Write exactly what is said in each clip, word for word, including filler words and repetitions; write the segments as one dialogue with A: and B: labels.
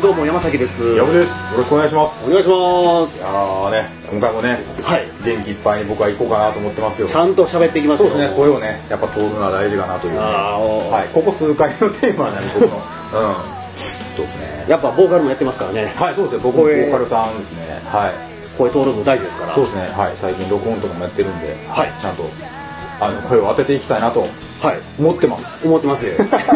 A: どうも山崎です。
B: 矢部です。よろしくお願いします。
A: お願いします。
B: いやーね、今回もね、はい、元気いっぱいに僕は行こうかなと思ってますよ。
A: ちゃんと喋っていきますよ。
B: そうですね、声をね、やっぱ通るのは大事かなというね。はい、ここ数回のテーマなんで僕の、うん、そうですね。
A: やっぱボーカルもやってますからね。
B: はい、そうですね、僕もボーカルさんですね。はい。
A: 声通るの大事ですから。
B: そうですね、はい、最近録音とかもやってるんで、はい、ちゃんとあの声を当てていきたいなと思ってます。
A: 思ってますよ。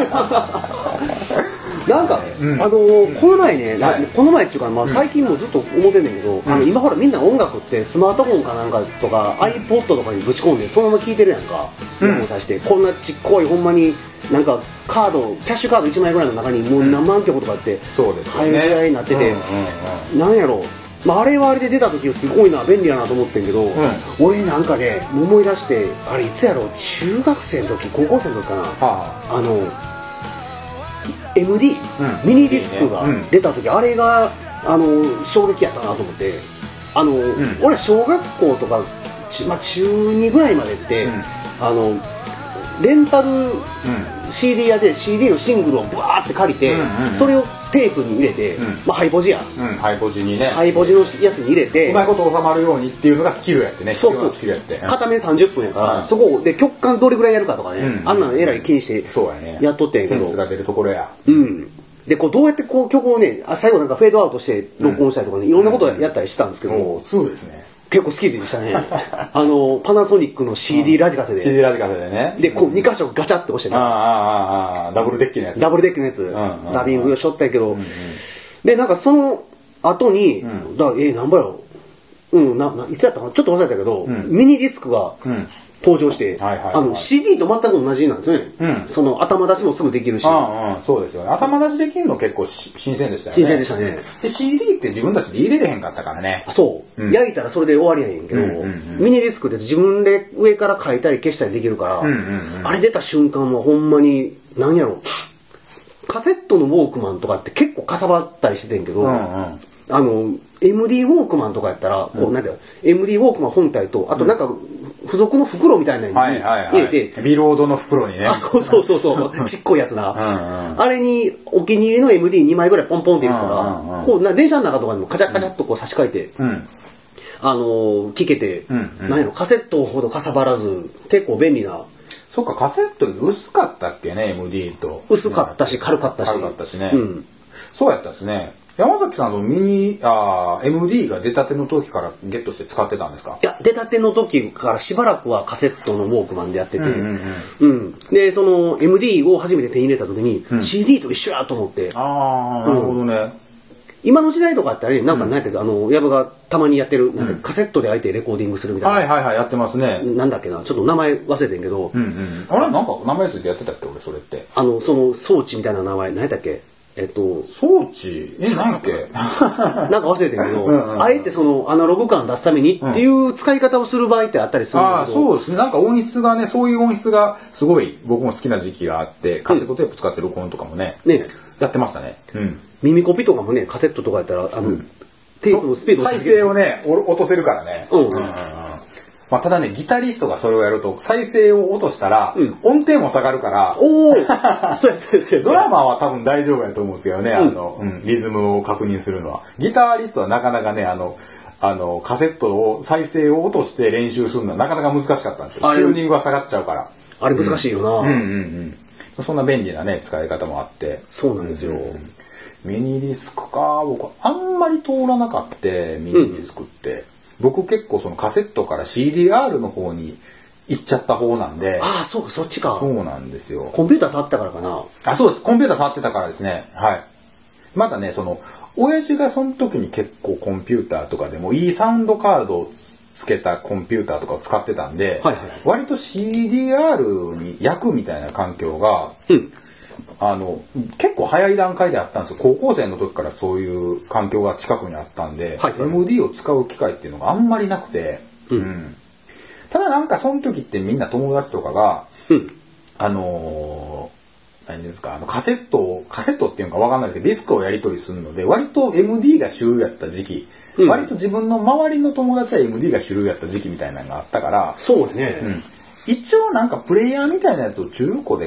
A: なんか、うん、あのー、この前ね、はい、この前っていうか、まあ、最近もずっと思ってんねんけど、うん、あの今ほらみんな音楽ってスマートフォンかなんかとか、うん、iPod とかにぶち込んでそのまま聴いてるやんか。イヤホンさして、こんなちっこいほんまになんかカード、キャッシュカードいちまいぐらいの中にもう何万曲とかって入るぐらいになってて、なんやろう。まあ、あれはあれで出た時すごいな、便利やなと思ってんけど、うん、俺なんかね、思い出して、あれいつやろう、中学生の時、高校生の時かな、はあ、あの、エムディー、うん、ミニディスクが出た時、うん、あれが、あの、衝撃やったなと思って、あの、うん、俺小学校とか、まあ、中にぐらいまでって、うん、あの、レンタル シーディー 屋で シーディー のシングルをバーって借りて、うんうんうん、それをテープに入れて、うん、まあハイポジや、
B: うん、ハイポジにね、
A: ハイポジのやつに入れて、
B: うまいこと収まるようにっていうのがスキルやってね、
A: そうそう、
B: スキルやって、
A: 片面さんじゅっぷんやから、うん、そこで曲間どれぐらいやるかとかね、うん、あんなのえらい気にしてやっとってんけど、
B: センスが出るところや。
A: うん。で、こうどうやってこう曲をね、最後なんかフェードアウトして録音したりとかね、いろんなことやったりしたんですけど、
B: もうツーですね。
A: 結構好きでしたね。あの、パナソニックの シーディー ラジカセで。
B: シーディー ラジカセでね。
A: で、こうに箇所ガチャって押してね。
B: ああ、ああ、ダブルデッキのやつ。
A: ダブルデッキのやつ。ダビングをしょったけど。で、なんかその後に、だえ、なんぼやろ。うん、な、いつやったかなちょっと忘れたけど、ミニディスクが登場して、あの シーディー と全く同じなんですよね。その頭出しもすぐできるし。
B: そうですよね。頭出しできるの結構新鮮でしたよね。
A: 新鮮でしたね。
B: で、シーディー って自分たちで入れれへんかったからね。
A: そう。焼いたらそれで終わりやねんけど、ミニディスクで自分で上から書いたり消したりできるから、あれ出た瞬間はほんまに、なんやろ、カセットのウォークマンとかって結構かさばったりしててんけど、あの、エムディー ウォークマンとかやったら、こう、なんだよ、エムディー ウォークマン本体と、あとなんか、付属の袋みたいなのに入れて、
B: ビロードの袋にね。
A: あ、そうそうそうそう、ちっこいやつな。あれにお気に入りの エムディーに 枚ぐらいポンポンって入れてたら、こうな電車の中とかにもカチャッカチャッとこう差し替えて、あのー、聞けて、なんやろ、カセットほどかさばらず、結構便利な。
B: そっか、カセット薄かったっけね、エムディー と。
A: 薄かったし、軽かったし。
B: 軽かったしね。そうやったですね。山崎さんのミニ、あ エムディー が出たての時からゲットして使ってたんですか？
A: いや、出たての時からしばらくはカセットのウォークマンでやってて、うんうんうんうん、で、その エムディー を初めて手に入れた時に、うん、シーディー と一緒やと思って。
B: ああ、なるほどね。うん、
A: 今の時代とかあったらね、なんか何やったっけ、あの、矢部がたまにやってる、なんかカセットであえてレコーディングするみたいな。
B: はいはいはい、やってますね。
A: なんだっけな、ちょっと名前忘れてんけど。
B: うんうん。あれなんか名前ついてやってたっけ俺、それって。
A: あの、その装置みたいな名前、何やったっけえっと、
B: 装置え、何やっけ
A: なんか忘れてんけど、うんうん、あえてそのアナログ感出すためにっていう使い方をする場合ってあったりするんだけど、
B: うん、ああ、そうですね。なんか音質がね、そういう音質がすごい僕も好きな時期があって、カセットテープ使って録音とかもね、うん、ねやってましたね。うん。
A: 耳コピとかもね、カセットとかやったら、あの、うん、テープのスピード
B: 再生をね、落とせるからね。うん。うんうんうんまあ、ただね、ギタリストがそれをやると、再生を落としたら、うん、音程も下がるから、
A: おおそうやそうやそうや
B: ドラマーは多分大丈夫やと思うんですけどね、うん、あの、うん、リズムを確認するのは。ギタリストはなかなかね、あの、あの、カセットを、再生を落として練習するのはなかなか難しかったんですよ。チューニングが下がっちゃうから。
A: あれ難しいよな、うん、
B: うんうんうん。そんな便利なね、使い方もあって。
A: そうなんですよ。うん
B: ミニディスクか、僕あんまり通らなかった、ミニディスクって。うん僕結構そのカセットから シーディーアール の方に行っちゃった方なんで。
A: ああ、そうか、そっちか。
B: そうなんですよ。
A: コンピューター触ってたからかな。
B: あ、そうです。コンピューター触ってたからですね。はい。まだね、その、親父がその時に結構コンピューターとかでもいいサウンドカードをつけたコンピューターとかを使ってたんで、はいはい、割と シーディーアール に焼くみたいな環境が、うんあの結構早い段階であったんですよ。高校生の時からそういう環境が近くにあったんで、はいはい、エムディー を使う機会っていうのがあんまりなくて、うんうん、ただなんかその時ってみんな友達とかが、うん、あのー、何ですかあのカセットをカセットっていうのかわかんないですけどディスクをやり取りするので割と エムディー が主流やった時期、うん、割と自分の周りの友達は エムディー が主流やった時期みたいなのがあったから、
A: そうね。
B: うん一応なんかプレイヤーみたいなやつを中古で買っ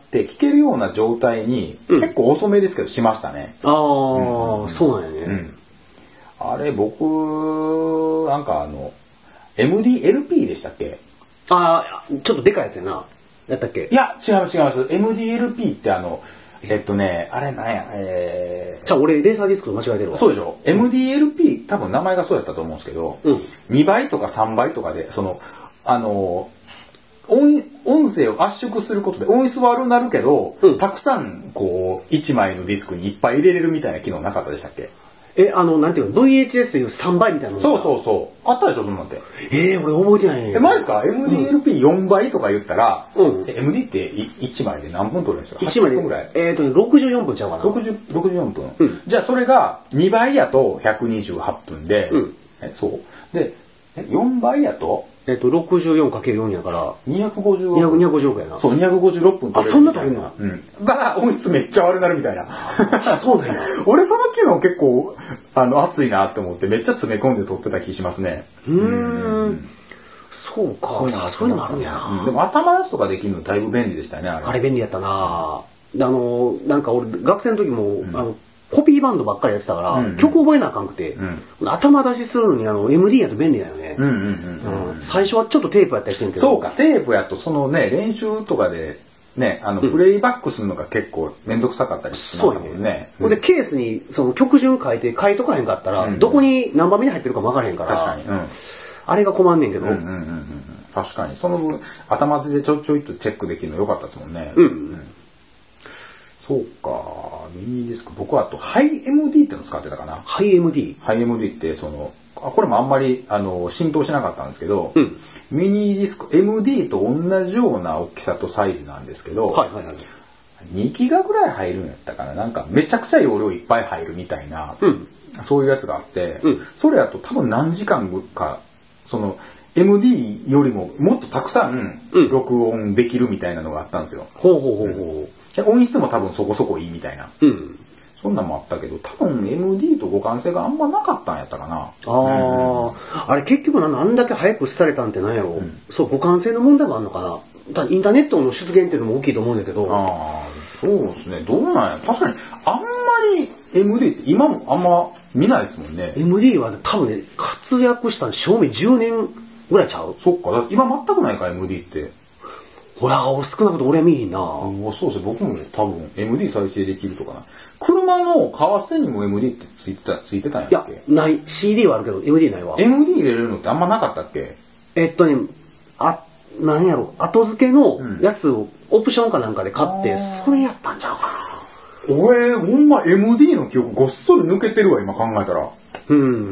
B: って聴けるような状態に、うん、結構遅めですけどしましたね。
A: ああ、うん、そうなんやね。
B: うん、あれ僕なんかあの エムディーエルピー でしたっけ？
A: ああ、ちょっとでかいやつやな。やったっけ？
B: いや違います違います。エムディーエルピー ってあのえっとねあれなんやえー、
A: じゃあ俺レーサーディスク間違えてるわ。
B: そうでしょ。うん、エムディーエルピー 多分名前がそうやったと思うんですけど、うん、にばいとかさんばいとかでそのあの音, 音声を圧縮することで音質悪くなるけど、うん、たくさんこういちまいのディスクにいっぱい入れれるみたいな機能なかったでしたっけ？
A: え、あの、なんていうの ブイエイチエス でいうさんばいみたいなの。
B: そうそうそう。あったでしょ、そんなんて。
A: えー、俺覚えてないね。
B: え、前ですか ?エムディーエルピーよん 倍とか言ったら、うん、エムディー っていちまいで何分取れるんですか ?いち
A: 枚で。
B: 分ぐらい。
A: えっ、ー、とね、ろくじゅうよんぷんちゃうかな。
B: ろくじゅう、ろくじゅうよんぷん。うん、じゃあそれがにばいやとひゃくにじゅうはっぷんで、うん、え、そう。で、よんばいやと
A: えっと、ろくじゅうよんかけるよん やから、
B: にひゃくごじゅうろく。
A: にひゃくごじゅうろくやな。
B: そう、にひゃくごじゅうろっぷん
A: 取れる。あ、そんな取れんの？
B: うん。だから音質めっちゃ悪くなるみたいな。
A: そうなんや。
B: 俺その機能結構、あの、熱いなって思ってめっちゃ詰め込んで撮ってた気しますね。
A: うーん。そうか、そういうのあるんやな、
B: うん。でも頭出すとかできるのだいぶ便利でしたね、あれ。
A: あれ便利やったな、あの、なんか俺、学生の時も、うん、あの、コピーバンドばっかりやってたから、うんうん、曲覚えなあかんくて、うん、頭出しするのにあの エムディー やと便利だよね。最初はちょっとテープやったりしてんけど。
B: そうか、テープやとそのね、練習とかで、ね、あの、プレイバックするのが結構めんどくさかったりしましたもんね。
A: うん、で、ケースにその曲順書いて書いとかへんかったら、うん、どこに何番目に入ってるかも分からへんから、
B: 確かに、うん、
A: あれが困んねんけど。
B: うんうんうんうん、確かに。その分、頭でちょちょいとチェックできるの良かったですもんね。うんうん、そうか、ミニディスク。僕はあと、ハイ エムディー っての使ってたかな。
A: ハイ エムディー？
B: ハイ エムディー って、その、これもあんまり、あの、浸透しなかったんですけど、うん、ミニディスク、エムディー と同じような大きさとサイズなんですけど、はいはいはい、にギガぐらい入るんやったかな。なんか、めちゃくちゃ容量いっぱい入るみたいな、うん、そういうやつがあって、うん、それやと多分何時間か、その、エムディー よりももっとたくさん録音できるみたいなのがあったんですよ。
A: ほうほうほうほ
B: う。音質も多分そこそこいいみたいな。うん。そんなんもあったけど、多分 エムディー と互換性があんまなかったんやったかな。あ
A: あ、うん、あれ結局なんだけ早くされたんってなんやろ、うん、そう、互換性の問題もあるのかな。インターネットの出現っていうのも大きいと思うんだけど。
B: ああ、そうですね。どうなんや。確かに、あんまり エムディー って今もあんま見ないですもんね。
A: エムディー は多分ね、活躍したの正味じゅうねんぐらいちゃう？
B: そっか、だ今全くないか エムディー って。
A: ほら、少なくとも俺は見えへんな。
B: そうですね、僕も多分 エムディー 再生できるとかな。車のカーステにも エムディー ってついてた、ついてたんやっけ？いや、
A: ない。シーディー はあるけど エムディー ないわ。
B: エムディー 入れるのってあんまなかったっけ？
A: えっとね、あ、何やろ、後付けのやつをオプションかなんかで買って、うん、それやったんちゃうか
B: な。俺、ほんま エムディー の記憶ごっそり抜けてるわ、今考えたら。うん。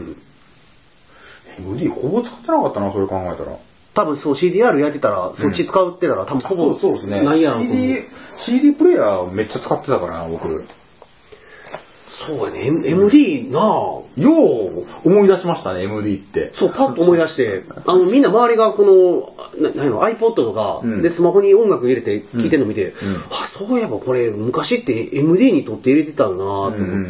B: エムディー ほぼ使ってなかったな、それ考えたら。
A: 多分そう シーディーアール やってたら、そっち使うってたら、多分ほぼ
B: そうですね。
A: ないやろ。
B: シーディー、シーディー プレイヤーめっちゃ使ってたからな、僕。
A: そうやね、エムディー なぁ。
B: よう思い出しましたね、エムディー って。
A: そう、パッと思い出して、あの、みんな周りがこの、な、なんの iPod とか、うん、で、スマホに音楽入れて聴いてるの見て、うんうん、あ、そういえばこれ、昔って エムディー にとって入れてたんだなぁと思って。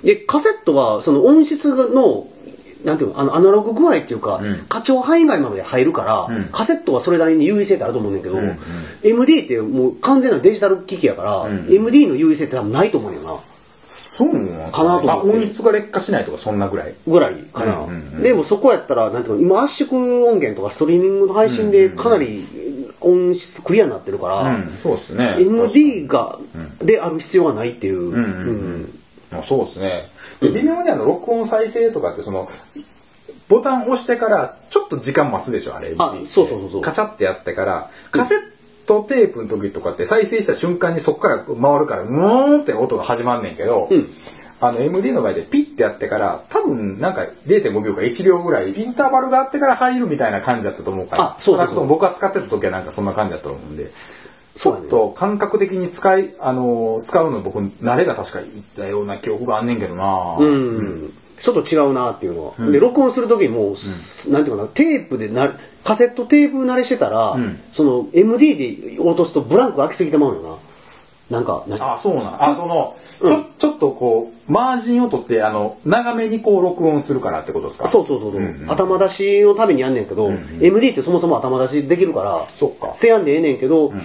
A: で、カセットは、その音質の、なんていうの、あの、アナログ具合っていうか、うん、過聴範囲外まで入るから、うん、カセットはそれなりに優位性ってあると思うんだけど、うんうん、エムディー ってもう完全なデジタル機器やから、うん、エムディー の優位性って多分ないと思うんだよな。
B: そうかなと思って。音質が劣化しないとかそんなぐらい
A: ぐらいかな、うんうんうん。でもそこやったら、なんていうの、今圧縮音源とかストリーミングの配信でかなり音質クリアになってるから、
B: うん、そうですね。
A: エムディー が、である必要がないっていう。うんうん
B: うん、そうですね。で、微妙にあの、録音再生とかってその、ボタン押してからちょっと時間待つでしょ、あれ。
A: あ、そうそうそうそう。
B: カチャってやってから、カセットテープの時とかって再生した瞬間にそっから回るから、ムーンって音が始まんねんけど、うん、あの エムディー の場合でピッてやってから、多分なんか れいてんごびょうかいちびょうぐらいインターバルがあってから入るみたいな感じだったと思うから、
A: あ、そうだ
B: と僕が使ってた時はなんかそんな感じだったと思うんで、ちょっと感覚的に使い、あのー、使うの僕、慣れが確かにいったような記憶があんねんけどな、
A: うんうん、ちょっと違うなっていうのは。うん、で、録音する時も、うん、なんていうかな、テープでな、カセットテープ慣れしてたら、うん、その エムディー で落とすとブランク空きすぎてまうよな。なんか、なんか
B: あ、そうなん。あ、その、うん、ちょ、ちょっとこう、マージンを取って、あの、長めにこう、録音するからってことですか？
A: そうそうそうそう、うんうん。頭出しのためにやんねんけど、うんうん、エムディー ってそもそも頭出しできるから、
B: そっか。
A: せやんでええねんけど、うん、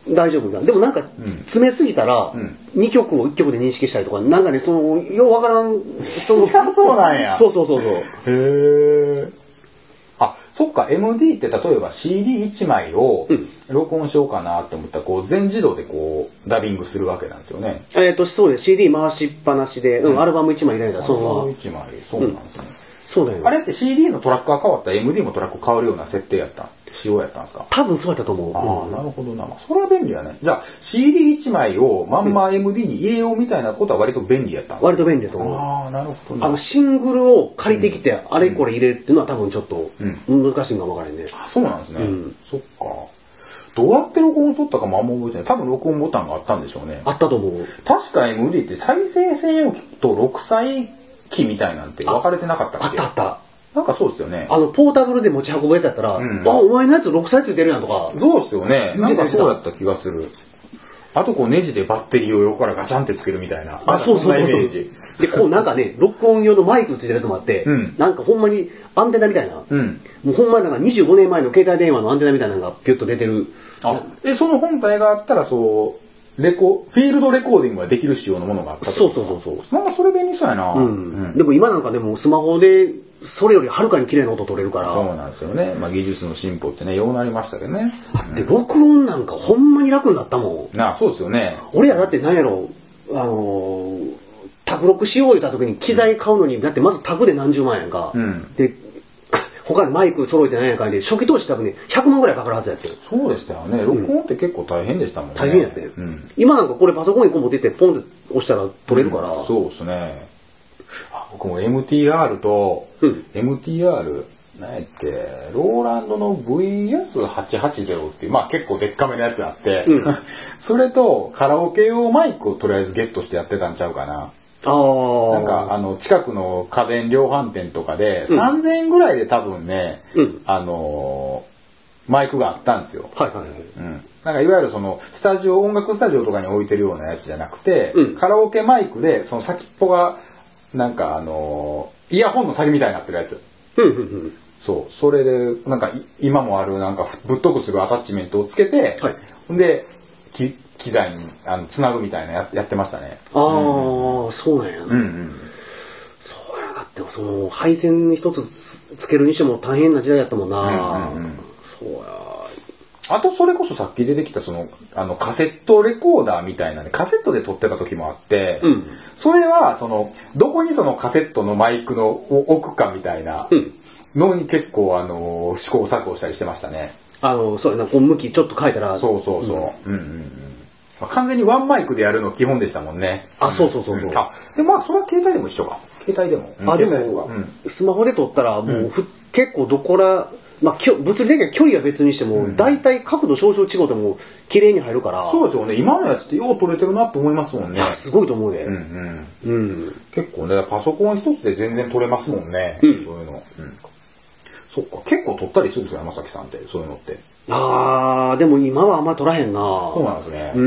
A: 大丈夫だ。でもなんか、詰めすぎたら、にきょくをいっきょくで認識したりとか、なんかね、その、ようわからん、その、
B: そうなんや。
A: そうそうそうそう。
B: へー。あ、そっか、エムディー って例えば シーディーいち 枚を録音しようかなって思ったら、こう、全自動でこう、ダビングするわけなんですよね。
A: えっと、そうです。シーディー 回しっぱなしで、うん、アルバムいちまい入れたら、そのまま。
B: アルバムいちまい、そうなんですね。
A: そうだよね。
B: あれって シーディー のトラックが変わったら エムディー もトラック変わるような設定やったん仕様やったんですか？
A: 多分そうやったと思う。
B: ああ、なるほどな。まあ、それは便利やね。じゃあ シーディーいち 枚をまんま エムディー に入れようみたいなことは割と便利やったんですか？
A: 割と便利だと思う。
B: ああ、なるほど、ね。
A: あの、シングルを借りてきて、あれこれ入れるっていうのは多分ちょっと、難しいのかもわからんね。
B: あ、そうなんですね。うん、そっか。どうやって録音しとったかもあんま覚えてない。多分録音ボタンがあったんでしょうね。
A: あったと思う。
B: 確か エムディー って再生専用機とろくさい機みたいなんて分かれてなかったっけ？
A: あったあった。
B: なんかそうですよね。
A: あの、ポータブルで持ち運ぶやつやったら、うん、あ、お前のやつろくさいついてるやんとか。
B: そうですよね。なんかそうやった気がする。あとこうネジでバッテリーを横からガチャンってつけるみたいな。
A: あ、そうそうそうそう。で、こうなんかね、録音用のマイクついてるやつもあって、うん、なんかほんまにアンテナみたいな。うん、もうほんまになんかにじゅうごねんまえの携帯電話のアンテナみたいなのがピュッと出てる。
B: あ、で、その本体があったらそう、レコ、フィールドレコーディングができる仕様のものがあったと。
A: そうそうそうそう。
B: なんかそれ便利そうやな。うん
A: うん、でも今なんかでもスマホで、それよりはるかに綺麗な音取れるから。
B: そうなんですよね。まあ技術の進歩ってね、ようなりましたけどね。
A: で、録音なんかほんまに楽になったも
B: ん。なあ、そうですよね。
A: 俺らだって何やろ、あのー、卓録しよう言った時に機材買うのに、だってまず卓で何十万やんか。うん、で、他にマイク揃えてないやんかで、初期投資多分ね、ひゃくまんぐらいかかるはずやって。
B: そうでしたよね。録音って結構大変でしたもんね。
A: 大変やって。うん、今なんかこれパソコンにこう持ってってポンって押したら撮れるから。
B: うん、そうですね。あ、僕も エムティーアール と、うん、エムティーアール、何やっけ、ローランドの ブイエスはちはちゼロ っていう、まあ結構デッカめのやつがあって、うん、それとカラオケ用マイクをとりあえずゲットしてやってたんちゃうかな。あなんかあの近くの家電量販店とかで、うん、さんぜんえんぐらいで多分ね、うん、あのー、マイクがあったんですよ。はいはいはい。うん。なんかいわゆるそのスタジオ音楽スタジオとかに置いてるようなやつじゃなくて、うん、カラオケマイクでその先っぽがなんかあのー、イヤホンの先みたいになってるやつ。うんうんうん。そうそれでなんか今もあるなんかぶっとくするアタッチメントをつけて、はい、でき機材にあのつなぐみたいな や, やってましたね。
A: ああ、うん、そうなんやな。うんうん、そうやだってその配線一つつけるにしても大変な時代やったもんな。うんうんうん、そうや。
B: あとそれこそさっき出てきたそのあのカセットレコーダーみたいなねカセットで撮ってた時もあって、うん、それはそのどこにそのカセットのマイクのを置くかみたいなのに結構あの試行錯誤したりしてましたね。
A: あのそうやなこう向きちょっと変えたら。
B: そうそうそう。うんうんうん完全にワンマイクでやるの基本でしたもんね。
A: あ、そうそうそうそう。うん、
B: あ、でまあそれは携帯でも一緒か。携帯でも。
A: あ、でも、うん、スマホで撮ったらもうふ、うん、結構どこら、まあ物理的な距離は別にしても、うん、大体角度少々違うとも綺麗に入るから。
B: そうですよね。今のやつってよう撮れてるなと思いますもんね。
A: あ、すごいと思うね。
B: うんうん。うん。結構ね、パソコン一つで全然撮れますもんね。うん、そういうの。うん。そっか。結構撮ったりするんですよ、山崎さんって。そういうのって。
A: あー、でも今はあんま撮らへんな。
B: そうなんですね。うん。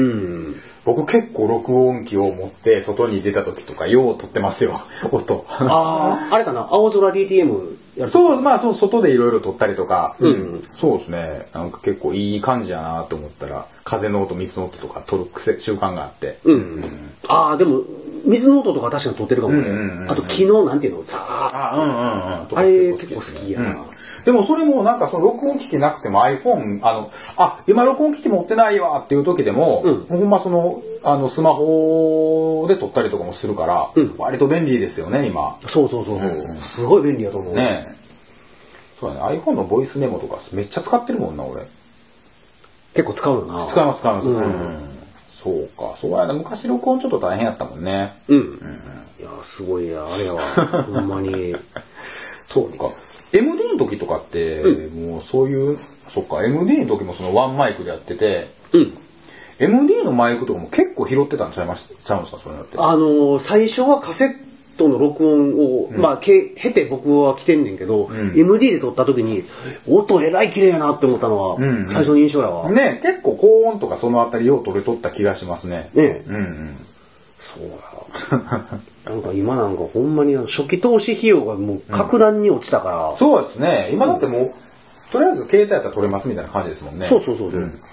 B: 僕結構録音機を持って外に出た時とかよう撮ってますよ、音。
A: ああ、あれかな、青空 ディーティーエム やる
B: そう、まあそう、外でいろいろ撮ったりとか、うん、そうですね、なんか結構いい感じやなと思ったら、風の音、水の音とか撮る癖、習慣があって。うん。うん、
A: ああ、でも、水の音とか確かに撮ってるかもね。うんうんうん、あと昨日なんていうの、ザー
B: あ、うんうんうん。
A: あれ結構好きやな。うん
B: でもそれもなんかその録音機器なくても iPhone、あの、あ、今録音機器持ってないわっていう時でも、うん、ほんまその、あの、スマホで撮ったりとかもするから、うん、割と便利ですよね、今。
A: そうそうそうそう、うん、すごい便利やと思う。
B: ねえ。そうだね、iPhone のボイスメモとかめっちゃ使ってるもんな、俺。
A: 結構使うよな。
B: 使います、使います。うん。うん、そうか、そうやな、昔録音ちょっと大変やったもんね。うん。うん、
A: いや、すごいや、あれは、ほんまに。
B: そうか。エムディー の時とかって、うん、もうそういう、そっか、エムディー の時もそのワンマイクでやってて、うん、エムディー のマイクとかも結構拾ってたんちゃいましちゃうんですか、それだって。
A: あのー、最初はカセットの録音を、うん、まあ、け、経て僕は来てんねんけど、うん、エムディー で撮った時に、音えらい綺麗やなって思ったのは、うんうん、最初の印象やわ。
B: ね、結構高音とかそのあたりよう撮れとった気がしますね。ね、うんうん。
A: そうや。なんか今なんかほんまに初期投資費用がもう格段に落ちたから、
B: うん、そうですね今だってもう、うん、とりあえず携帯やったら取れますみたいな感じですもんね。
A: そうそうそうそう、うん、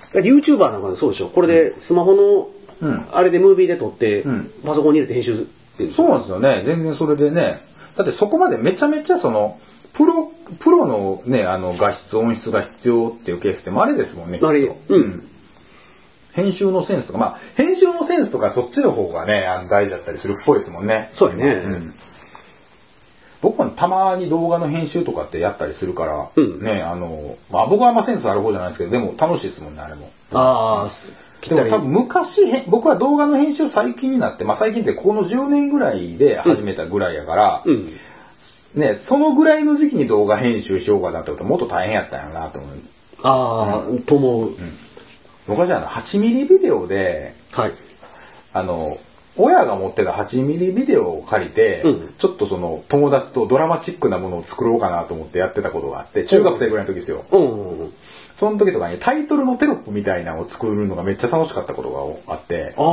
A: YouTuber なんかそうでしょ。これでスマホの、うん、あれでムービーで撮って、うん、パソコンに入れて編集ってる。
B: そうなんですよね。全然それでね。だってそこまでめちゃめちゃその、プロ、プロのね、あの画質、音質が必要っていうケースってもあれですもんね。
A: あれ、うん。
B: 編集のセンスとか、まあ、編集のセンスとかそっちの方がね、あの大事だったりするっぽいですもんね。
A: そうやね。うん、
B: 僕もたまに動画の編集とかってやったりするから、うん、ね、あの、まあ僕はあんまセンスある方じゃないですけど、でも楽しいですもんね、あれも。
A: ああ、
B: でも多分昔、僕は動画の編集最近になって、まあ最近ってこのじゅうねんぐらいで始めたぐらいやから、うん、ね、そのぐらいの時期に動画編集しようかなってことはもっと大変やったんやなと思う。
A: ああ、うん、と思う。うん、
B: 昔はあのはちミリビデオで、はい、あの、親が持ってたはちミリビデオを借りて、うん、ちょっとその友達とドラマチックなものを作ろうかなと思ってやってたことがあって、中学生ぐらいの時ですよ。うんうんうん、その時とかにタイトルのテロップみたいなのを作るのがめっちゃ楽しかったことがあって。
A: ああ、うん、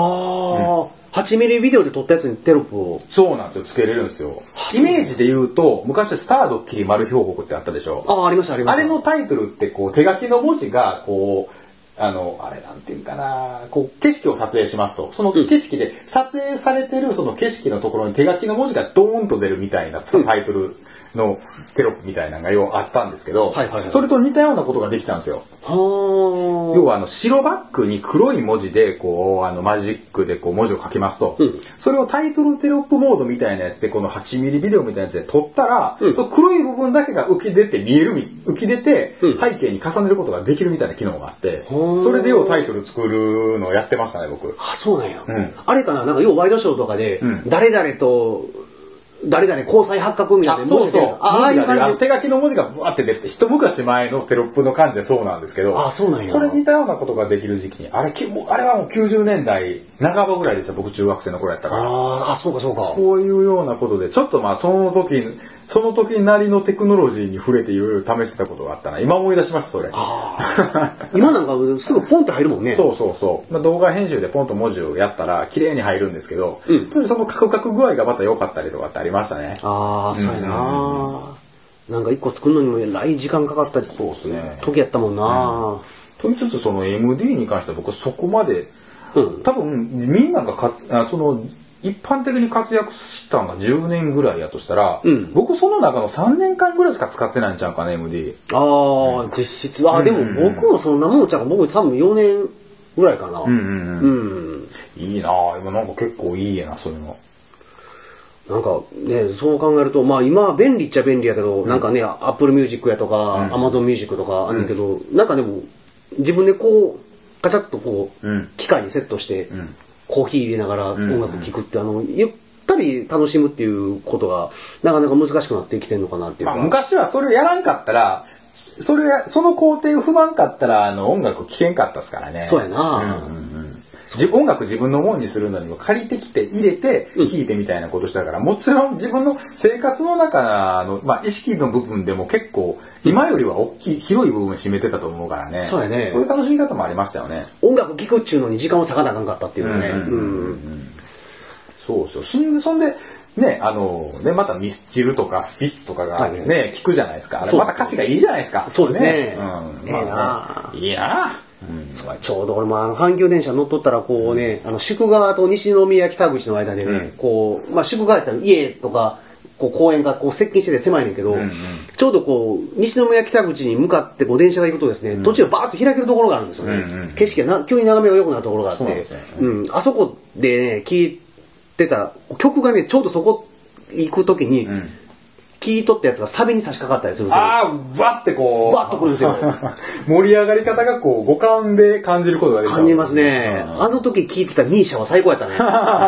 A: はちミリビデオで撮ったやつにテロップを。
B: そうなんですよ、つけれるんですよ。イメージで言うと、昔スタードッキリ丸標国ってあったでしょ。
A: ああ、ありましたありました。
B: あれのタイトルってこう手書きの文字がこう、あの、あれなんていうかな、こう、景色を撮影しますと。その景色で、撮影されてるその景色のところに手書きの文字がドーンと出るみたいなタイトルのテロップみたいなのがようあったんですけど、はいはいはい、それと似たようなことができたんですよ。要はあの、白バックに黒い文字で、こう、あの、マジックでこう文字を書きますと、うん、それをタイトルテロップモードみたいなやつで、このはちミリビデオみたいなやつで撮ったら、うん、その黒い部分だけが浮き出て見える、浮き出て、背景に重ねることができるみたいな機能があって、うん、それでようタイトル作るのをやってましたね、僕。
A: あ、そうなんや。うん、あれかな、なんか要はワイドショーとかで、うん、誰々と、誰々交際発覚みたいな。
B: そうそう。ああいう感じ。手書きの文字がブワって出て、一昔前のテロップの感じでそうなんですけど、
A: あ、そうなんや。
B: それ似たようなことができる時期に、あれ、あれはもうきゅうじゅうねんだい半ばぐらいでした、僕中学生の頃やったから。
A: ああ、そうかそうか。
B: そういうようなことで、ちょっとまあその時、その時なりのテクノロジーに触れていろいろ試してたことがあったな。今思い出します、それ。
A: あ今なんかすぐポンって入るもんね。
B: そうそうそう。まあ、動画編集でポンと文字をやったら綺麗に入るんですけど、うん、当時そのカクカク具合がまた良かったりとかってありましたね。
A: ああ、そうやな、うん。なんか一個作るのにもえらい時間かかったり、そうですね。時やったもんな。
B: と言いつつその エムディー に関しては僕そこまで、うん、多分みんながかつあその一般的に活躍したのがじゅうねんぐらいやとしたら、うん、僕その中のさんねんかんぐらいしか使ってないんちゃうかね、エムディー。
A: ああ、うん、実質。あ、でも僕もそんなもんちゃうか、僕多分よねんぐらいかな。うんうんうん
B: うん、いいなぁ、今なんか結構いいやな、そういうの。
A: なんかね、そう考えると、まあ今は便利っちゃ便利やけど、うん、なんかね、Apple Music やとか、うん、Amazon Music とかあるんだけど、うん、なんかでも、自分でこう、ガチャッとこう、うん、機械にセットして、うんコーヒー入れながら音楽聴くって、うんうん、あの、ゆったり楽しむっていうことが、なかなか難しくなってきてるのかなっていうか。
B: まあ、昔はそれをやらんかったら、それ、その工程を踏まんかったら、あの、音楽聴けんかったですからね。
A: そうやな、うんうん
B: うん、音楽自分のもんにするのにも借りてきて入れて聴いてみたいなことしたから、うん、もちろん自分の生活の中の、まあ、意識の部分でも結構、今よりは大きい、広い部分を占めてたと思うからね。
A: そうやね。
B: そういう楽しみ方もありましたよね。
A: 音楽聴くっちゅうのに時間を割かなあかんかったっていうのね。うんうんうんうん、
B: そうそう。そんで、ね、あの、ね、またミスチルとかスピッツとかがね、はい、聞くじゃないですか。あれまた歌詞がいいじゃないですか。
A: そうですね。
B: ねうん。ええなぁ。いいなぁ。
A: うん、そうちょうど俺もあの阪急電車乗っとったらこうね、あの宿川と西宮北口の間でね、うん、こう、まあ宿川やったら家とか、こう公園がこう接近してて狭いねんけど、うんうん、ちょうどこう西宮北口に向かってこう電車が行くとですね、うん、途中バーッと開けるところがあるんですよね、うんうん、景色がな急に眺めが良くなるところがあって、ねうん、あそこで、ね、聴いてた曲がねちょうどそこ行くときに、うん聞いとったやつがサビに差し掛かったりすると
B: ああ、わってこう。
A: わっとくるんですよ。
B: 盛り上がり方がこう、五感で感じることができる。
A: 感じますね。あの時聞いてたミーシャは最高やったね。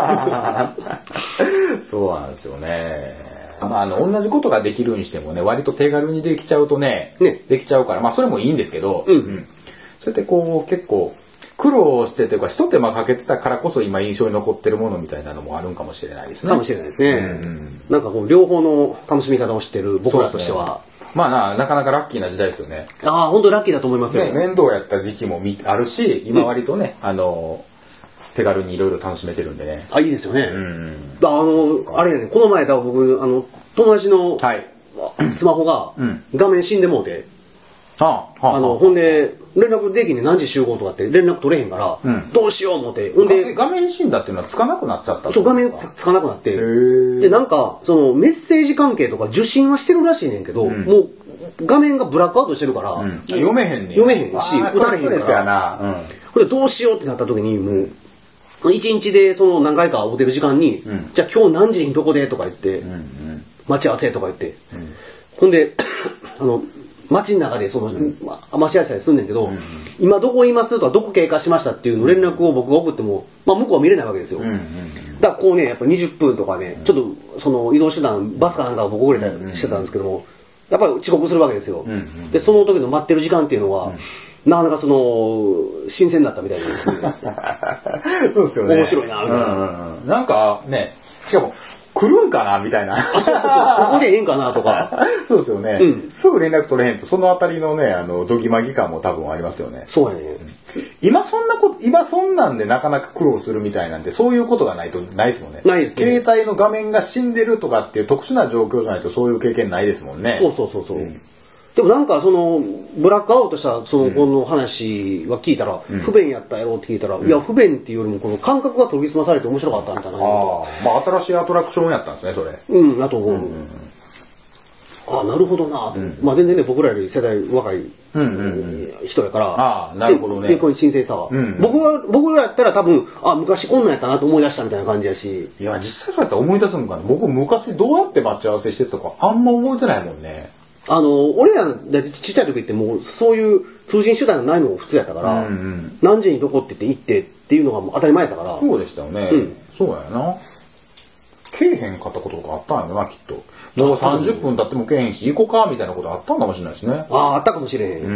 B: そうなんですよね。まあ、あの、同じことができるにしてもね、割と手軽にできちゃうとね、ねできちゃうから、まあ、それもいいんですけど、うんうん、そうやってこう、結構、苦労してというか、一手間かけてたからこそ今印象に残ってるものみたいなのもあるんかもしれないですね。
A: かもしれないですね。うんうん、なんかこう、両方の楽しみ方を知ってる僕らとしては。
B: ね、まあな、なかなかラッキーな時代ですよね。
A: ああ、本当にラッキーだと思いますよ。
B: ね、面倒やった時期もあるし、今割とね、うん、あの、手軽にいろいろ楽しめてるんでね。
A: あ、いいですよね。うん、あの、あれやね、この前だ僕、あの、友達のスマホが画面死んでもうて、
B: あ
A: あ、あの、ほんで、 連絡できんね何時集合とかって連絡取れへんから、うん、どうしよう思って。
B: ほんで、画面診断っていうのはつかなくなっちゃった。
A: そう、画面つかなくなって。で、なんか、そのメッセージ関係とか受信はしてるらしいねんけど、うん、もう画面がブラックアウトしてるから、うん、
B: 読めへんねん。
A: 読めへんし、
B: 打たれへんから。な。
A: うん。これどうしようってなった時に、もう、一日でその何回か会うてる時間に、うん、じゃあ今日何時にどこでとか言って、うんうん、待ち合わせとか言って、うん、ほんで、あの、街の中でその、うん、待ち合わせすんねんけど、うん、今どこいますとかどこ経過しましたっていうの連絡を僕が送っても、まあ向こうは見れないわけですよ。うんうんうん、だからこうね、やっぱにじゅっぷんとかね、ちょっとその移動手段、バスかなんかを僕遅れたりしてたんですけども、やっぱり遅刻するわけですよ。うんうん、で、その時の待ってる時間っていうのは、うん、なかなかその、新鮮だったみたいなんですね。
B: そうですよね。
A: 面白いな、みたいな。
B: うんうん、なんかね、しかも、来るんかなみたいな。
A: そうそうそうここでええんかなとか。
B: そうですよね、うん。すぐ連絡取れへんと、そのあたりのね、あの、どぎまぎ感も多分ありますよね。
A: そうやね。
B: 今そんなこと、今そんなんでなかなか苦労するみたいなんて、そういうことがないとないですもんね。
A: ないです
B: ね。携帯の画面が死んでるとかっていう特殊な状況じゃないとそういう経験ないですもんね。
A: そうそうそうそう。うんでもなんかそのブラックアウトしたそのこの話は聞いたら、うん、不便やったやろって聞いたら、うん、いや不便っていうよりもこの感覚が研ぎ澄まされて面白かったみたいな。
B: ああ、まあ新しいアトラクションやったんですねそれ。
A: うん、だと思う。うんうんうん、ああなるほどな、うん、まあ全然ね僕らより世代若い、うんうんうん、人やから。
B: ああなるほどね。
A: でこういう新鮮さは、うんうん、僕は僕らやったら多分あ昔こんなんやったなと思い出したみたいな感じやし。
B: いや実際そうやったら思い出すのかな。僕昔どうやって待ち合わせしてたかあんま覚えてないもんね。
A: あの、俺らちっちゃい時ってもうそういう通信手段がないのが普通やったから、うんうん、何時にどこって言って行ってっていうのが当たり前やったから。
B: そうでしたよね。うん、そうやな。けえへんかったこととかあったんやろな、きっと。もうさんじゅっぷん経ってもけえへんし、行こうかみたいなことあったんかもしれないですね。
A: ああ、あったかもしれへん。うん、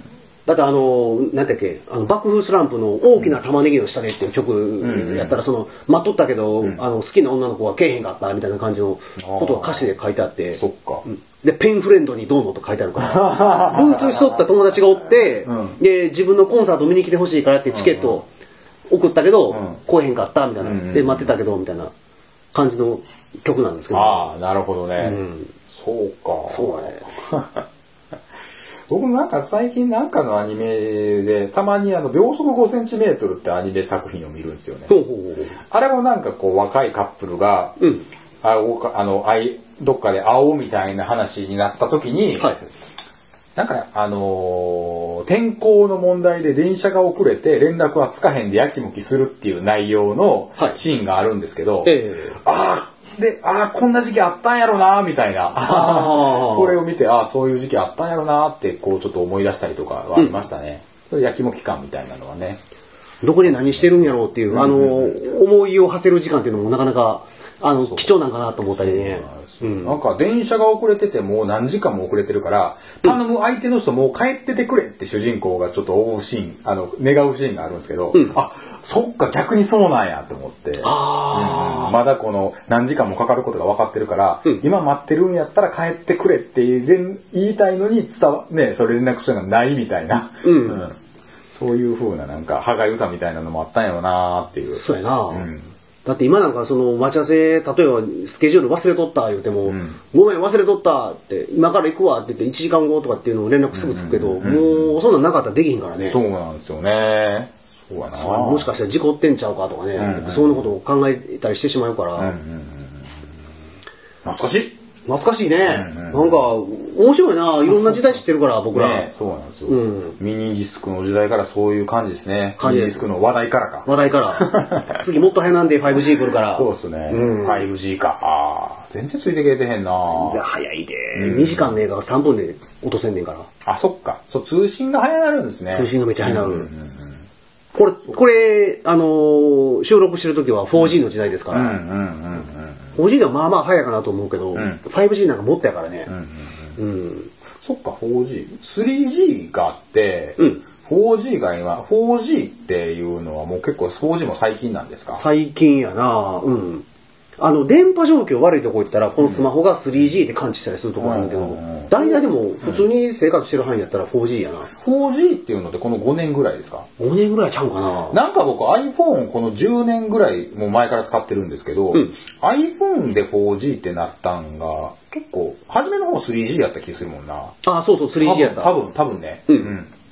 A: だってあの、なんだっけ、あの爆風スランプの大きな玉ねぎの下でっていう曲やったら、その、待っとったけど、うん、あの好きな女の子はけえへんかったみたいな感じのことが歌詞で書いてあって。
B: そっか。うん
A: で、ペンフレンドにどうのと書いてあるから。文通しとった友達がおって、うん、で、自分のコンサート見に来てほしいからってチケットを送ったけど、うん、来えへんかったみたいな、うん。で、待ってたけど、みたいな感じの曲なんですけど。
B: ああ、なるほどね。うん、そうか。
A: そうだね。
B: 僕もなんか最近なんかのアニメで、たまにあの、秒速ごセンチメートルってアニメ作品を見るんですよね。
A: ほうほうほう
B: あれもなんかこう、若いカップルが、うん、ああの、愛、どっかで会おうみたいな話になった時に、はい、なんかあのー、天候の問題で電車が遅れて連絡はつかへんでやきもきするっていう内容のシーンがあるんですけど、はいえー、ああでああこんな時期あったんやろなみたいなそれを見てああそういう時期あったんやろなってこうちょっと思い出したりとかはありましたね、うん、それやきもき感みたいなのはね
A: どこで何してるんやろうっていう、うん、あの思いを馳せる時間っていうのもなかなかあの貴重なんかなと思ったりね。
B: うん、なんか電車が遅れててもう何時間も遅れてるから頼む相手の人もう帰っててくれって主人公がちょっと思うシーンあの願うシーンがあるんですけど、うん、あそっか逆にそうなんやと思って、あ、うん、まだこの何時間もかかることが分かってるから、うん、今待ってるんやったら帰ってくれって言いたいのに伝わねそれ連絡したのがないみたいな、うんうん、そういう風ななんか歯がゆさみたいなのもあったんやろなっていう。
A: そうやな。うんだって今なんかその待ち合わせ例えばスケジュール忘れとった言うても、うん、ごめん忘れとったって今から行くわって言っていちじかんごとかっていうのを連絡すぐつくけど、うんうんうん、もうそんなんなかったらできひんからね。
B: そうなんですよね。そうやな。
A: もしかしたら事故ってんちゃうかとかね、うんうん、そういうことを考えたりしてしまうから、うんうんうん、
B: 懐かしい
A: 懐かしいね、うんうん、なんか面白いないろんな時代知ってるから僕ら、
B: ね、そうなんですよ、うん、ミニディスクの時代からそういう感じですね。ミニディスクの話題からか
A: 話題から次もっと早なんで ファイブジー 来るから
B: そうですね、うん、ファイブジー かあ全然ついてけてへんな
A: 全然早いで、うん、にじかんの映画がさんぷんで落とせんねんから。
B: あそっかそう通信が早なるんですね。
A: 通信がめっちゃ早なる、うんうんうん、これこれあのー、収録してる時は フォージー の時代ですから、うんうんうんうんフォージー ではまあまあ早いかなと思うけど、うん、ファイブジー なんかもっとやからね、うんうんうんうん、
B: そっか フォージー、スリージー があって、うん、フォージー が今 フォージー っていうのはもう結構 フォージー も最近なんですか。
A: 最近やなうんあの電波状況悪いとこ行ったらこのスマホが スリージー で感知したりするとこあるんだけど、うん、大体でも普通に生活してる範囲やったら フォージー やな。
B: フォージー っていうのってこのごねんぐらいですか。
A: ごねんぐらいちゃうかな。
B: なんか僕 iPhone このじゅうねんぐらいもう前から使ってるんですけど、うん、iPhone で フォージー ってなったんが結構初めの方 スリージー やった気するもんな。
A: あそうそう スリージー やった
B: 多分多分ね、うんうん、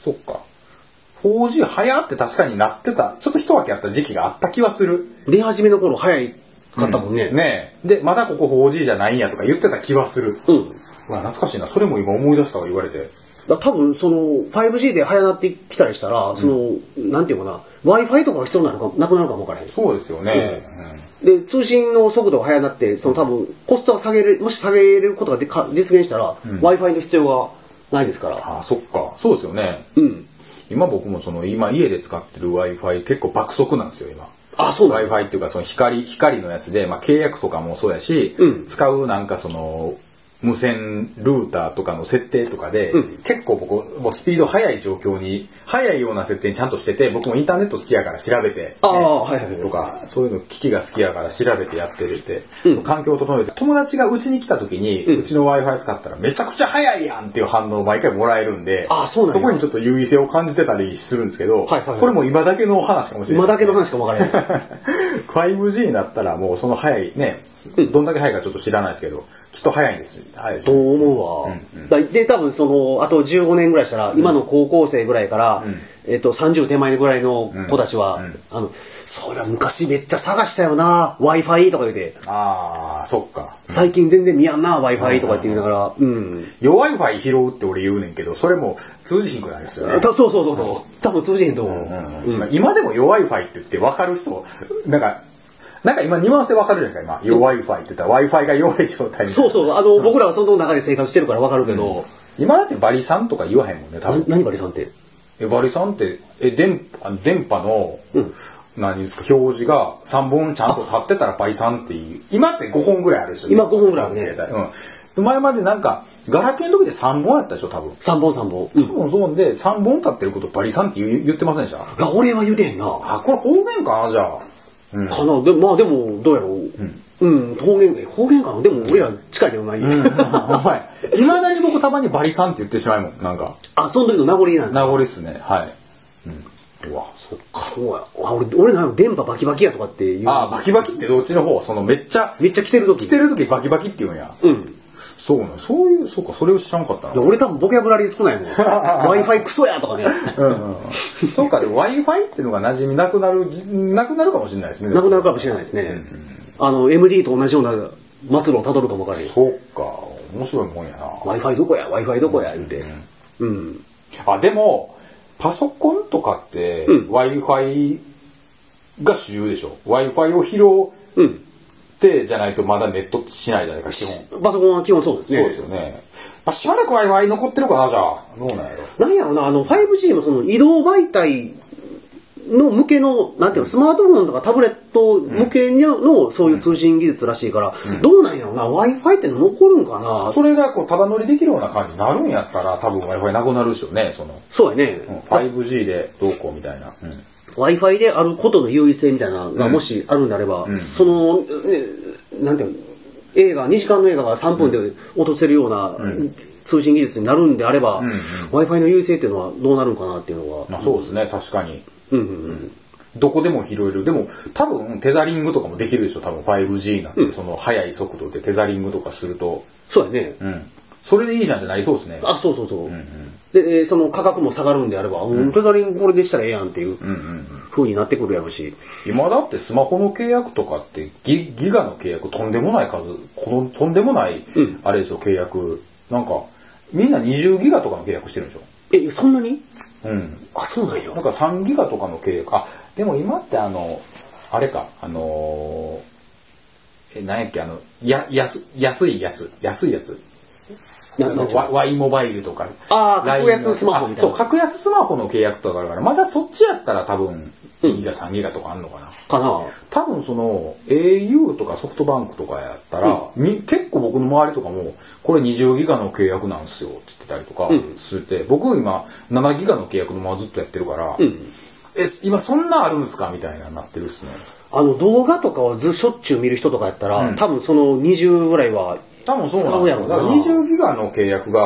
B: そっか。フォージー 流行って確かになってた、ちょっと一分けあった時期があった気はする。
A: 出始めの頃早いかったもんね。
B: うん、ねえ。で、まだここ フォージー じゃないんやとか言ってた気はする。うん。まあ懐かしいな。それも今思い出したわ言われて。
A: だ多分その ファイブジー で早なってきたりしたら、うん、その、なんていうかな、Wi-Fi とかが必要なのか、なくなるかもわからへん。
B: そうですよね。
A: うん、で、通信の速度が速なって、その多分コストが下げれる、もし下げれることがでか実現したら、うん、Wi-Fi の必要がないですから。
B: ああ、そっか。そうですよね。うん。今僕もその、今家で使ってる Wi-Fi 結構爆速なんですよ、今。
A: あ、そうなん
B: Wi-Fi っていうかその光、光のやつで、まあ契約とかもそうやし、うん、使うなんかその、無線ルーターとかの設定とかで、うん、結構僕もうスピード速い状況に速いような設定にちゃんとしてて、僕もインターネット好きやから調べて、ね、
A: あ、はいはいはい、
B: とかそういうの機器が好きやから調べてやってて、うん、環境を整えて友達がうちに来た時に、うん、うちの Wi-Fi 使ったらめちゃくちゃ速いやんっていう反応を毎回もらえるんで、
A: あ、そうなん
B: そこにちょっと優位性を感じてたりするんですけど、はいはいはい、これも今だけの話かもしれない、
A: 今だけの話かもわからない
B: ファイブジー になったらもうその速いね、どんだけ速いかちょっと知らないですけど、きっと速いんです。
A: はい、と思うわ、うんうん、で多分そのあとじゅうごねんぐらいしたら、うん、今の高校生ぐらいから、うん、えっと、さんじゅう手前ぐらいの子たちは、うんうん、あのそりゃ昔めっちゃ探したよな Wi-Fi とか言って、
B: ああそっか、
A: うん、最近全然見やんな Wi-Fi とかって言いながら、うん、
B: 弱い Wi-Fi 拾うって俺言うねんけど、それも通じひんくないですよね。
A: そうそうそうそう、うん、多分通じひんと思う、
B: うんうんうん、今でも弱い Wi-Fi って言って分かる人なんかなんか今ニュアンスでわかるじゃないですか、今。弱い Wi-Fi って言ったら Wi-Fi が弱い状態みたいな。
A: そうそう、あの、うん、僕らはその中で生活してるからわかるけど、うん。
B: 今だってバリさんとか言わへんもんね、多分。
A: 何バリさんって？
B: え、バリさんって、え、電、電波の、うん、何ですか、表示がさんぼんちゃんと立ってたらバリさんっていう。今ってごほんぐらいあるでしょ。
A: 今ごほんぐらいあるね。
B: うん。前までなんか、ガラケーの時でさんぼんやったでしょ、多分。
A: さんぼんさんぼん。
B: うん。多分そうで、さんぼん立ってることバリさんって言言ってませんでした？
A: あ、俺は言うてへんな。
B: あ、これ方言かな、じゃあ。
A: うん、かな、でまあでもどうやろう、うん、うん、方言方言かな、でも俺ら近いけどないよ、うん、お
B: 前いまだに僕たまにバリさんって言ってしまうもん、なんか
A: あ、その時の名残なん
B: だ。名残っすね、はい、うん、うわ、そっか、
A: そうや、俺俺なんか電波バキバキやとかって言う。
B: あ、バキバキってどっちの方？そのめっちゃ
A: めっちゃ来てる時
B: 来てる時バキバキって言うんや。うん、そうね、そういう、そうか、それを知らんかったな。
A: 俺多分ボキャブラリー少ないもん。Wi-Fi クソやとかね。うん
B: うん。そうか、で Wi-Fi っていうのが馴染みなくなる、なくなるかもしれないですね。
A: なくなるかもしれないですね。うんうん、あの、エムディー と同じような末路をたどるかもわからない。
B: そうか、面白いもんやな。
A: Wi-Fi どこや、Wi-Fi どこや、言うて。うん。うん、
B: あ、でも、パソコンとかって、うん、Wi-Fi が主流でしょ。Wi-Fi を拾う。うん。じゃないとまだネットしないじゃないか、基本。
A: パソコンは基本そうですね。
B: そうですよね。まあ、しばらく Wi-Fi 残ってるかな、じゃあ。どうなんやろ。
A: なんやろな、あの、ファイブジー のその移動媒体の向けの、なんていうの、スマートフォンとかタブレット向けの、そういう通信技術らしいから、うん、どうなんやろな、Wi-Fi って残るんかな。
B: それがこう、ただ乗りできるような感じになるんやったら、多分 Wi-Fi なくなるでしょうね、その。
A: そうやね。
B: うん、ファイブジー でどうこうみたいな。うん、
A: Wi-Fi であることの優位性みたいなのがもしあるんであれば、うん、その、ね、なんていうの、映画、にじかんの映画がさんぷんで落とせるような、うん、通信技術になるんであれば、うんうん、Wi-Fi の優位性っていうのはどうなるのかなっていうのは。
B: まあ、そうですね、確かに。うんうんうん、どこでも拾える。でも、多分、テザリングとかもできるでしょ、多分 ファイブジー になって、うん、その速い速度でテザリングとかすると。
A: そうやね。
B: うん。それでいいじゃんってなりそうですね。
A: あ、そうそうそう。うんうん、で、その価格も下がるんであれば、うん、テザリングこれでしたらええやんっていう風になってくるやろうし。
B: 今だってスマホの契約とかってギ、ギガの契約とんでもない数、このとんでもない、うん、あれでしょ、契約。なんか、みんなにじゅうギガとかの契約してるんでしょ。
A: え、そんなに？
B: うん。
A: あ、そうなんよ。
B: なんかさんギガとかの契約。あ、でも今ってあの、あれか、あのー、え、なんやっけ、あの、や、安、安いやつ、安いやつ。Y モバイルとか。
A: ああ、格安スマホみたいな。
B: そう、格安スマホの契約とかあるから、まだそっちやったら多分、にギガ、さんギガとかあんのかな。
A: かな。
B: 多分その、エーユー とかソフトバンクとかやったら、うん、結構僕の周りとかも、これにじゅうギガの契約なんですよって言ってたりとかしてて、うん、僕今ななギガの契約のままずっとやってるから、うん、え、今そんなあるんですかみたいななってるっすね。
A: あの動画とかをずしょっちゅう見る人とかやったら、うん、多分そのにじゅうぐらいは、
B: 多分そうなんですよ。だからにじゅうギガの契約が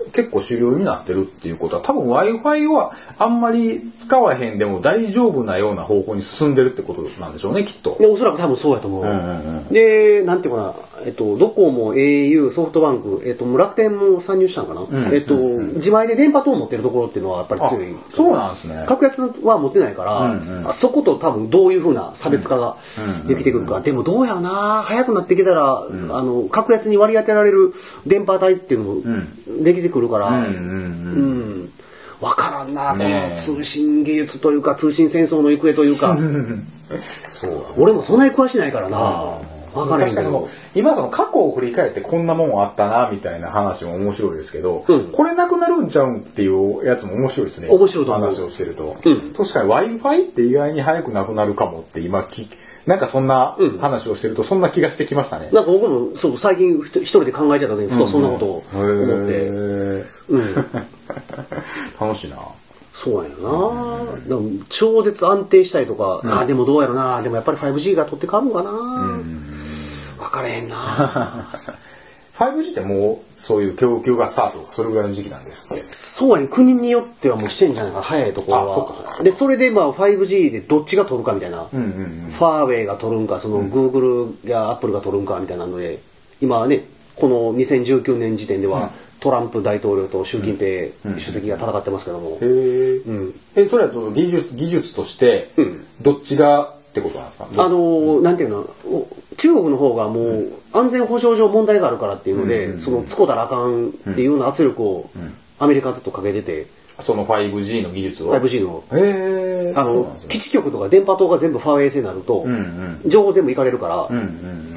B: 結構主流になってるっていうことは多分 Wi-Fi はあんまり使わへんでも大丈夫なような方向に進んでるってことなんでしょうねきっと。
A: でおそらく多分そうやと思う。うんうんうん、でなんていうかな、えっとドコモ、 エーユー、ソフトバンク、えっと楽天も参入したんかな。うんうんうん、えっと自前で電波塔を持ってるところっていうのはやっぱり強い。
B: そうなんですね。
A: 格安は持ってないから、うんうん、そこと多分どういう風な差別化ができてくるか。うんうんうん、でもどうやろな、早くなってきたら、うん、あの格安に割り当てられる電波帯っていうのもできてくるから、うんうんうんうんわからんな、ね、この通信技術というか通信戦争の行方というかそう俺もそんなに詳しないからな、わからんけど
B: 今その過去を振り返ってこんなもんあったなみたいな話も面白いですけど、うん、これなくなるんちゃうんっていうやつも面白いですね。
A: 面白いと思う。
B: 話をしてると、うん、確かに Wi-Fi って意外に早くなくなるかもって今きなんかそんな話をしてるとそんな気がしてきましたね。
A: なんか僕もそう最近一人で考えちゃった時にふとそんなことを思って、うんうん、
B: 楽しいな。
A: そうやな、うん、でも超絶安定したりとか、うん、あでもどうやろな、でもやっぱり ファイブジー が取って変わるのかな、うん、分からへんな
B: ファイブジー ってもうそういう供給がスタートそれぐらいの時期なんですって。
A: そうやね、国によってはもうしてんじゃないか、早いところは。あ、そっかそっか。でそれでまあ ファイブジー でどっちが取るかみたいな、うんうんうん、ファーウェイが取るんかその、うん、Google や Apple が取るんかみたいなので今はねこのにせんじゅうきゅうねん時点では、うん、トランプ大統領と習近平主席が戦ってますけども、うんうん
B: うん、えそれは技術技術としてどっちがってことなんですか。
A: あのー、なんていうの、中国の方がもう安全保障上問題があるからっていうので、うん、そのつこだらあかんっていうような圧力をアメリカはずっとかけてて、
B: その ファイブジー の技術を
A: ファイブジー の
B: へ
A: あの、ね、基地局とか電波塔が全部ファーウェイ製になると、うんうん、情報全部いかれるから、うんうんうん、